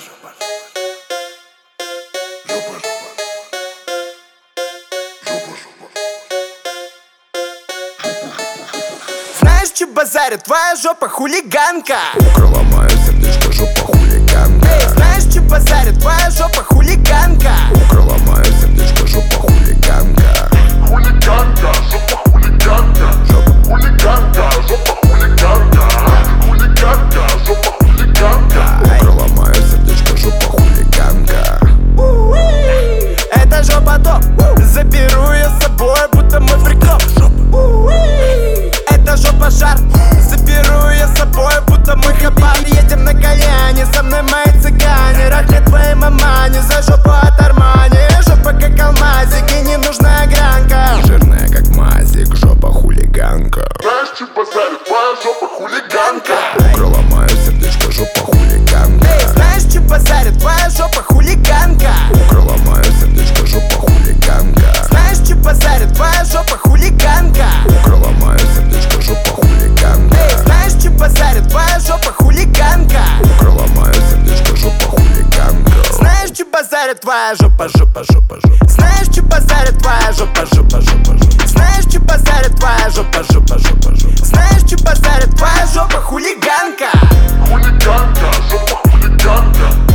Знаешь, че базарит твоя жопа, хулиганка? Украла мое сердечко, жопа хулиганка. Эй, знаешь, че базарит твоя жопа, хулиганка? Украла мое сердечко, жопа хулиганка. Хулиганка, жопа хулиганка. Жопа Хулиганка, жопа хулиганка. Хулиганка, жопа хулиганка. украла мое сердечко, жопа хулиганка. Это жопа топ, заберу ее с собой, будто мой прикоп. Это жопа жар, заберу ее с собой, будто мы хабар. Едем на колене, со мной мои цыгане. Рахнет твоей мамане, за жопу от Армани. Жопа как алмазик и ненужная гранка. Жирная как мазик, жопа хулиганка. Знаешь, че базарит твоя жопа, хулиганка. Украла мое сердечко, жопа хулиганка. Эй, знаешь, че базарит твоя жопа, хулиганка? Украла мое сердечко, жопа хулиганка. Знаешь, че базарит твоя жопа, хулиганка? Украла мое сердечко, жопа хулиганка. Эй, знаешь, че базарит твоя жопа, хулиганка? Украла мое сердечко, жопа хулиганка. Знаешь, че базарит твоя жопа, жопа, жопа, жопа. Знаешь, че базарит твоя жопа, жопа, жопа, жопа. Знаешь, че базарит твоя жопа, жопа, жопа, жопа. Знаешь, че базарит твоя жопа, хулиганка? Хулиганка, жопа хулиганка.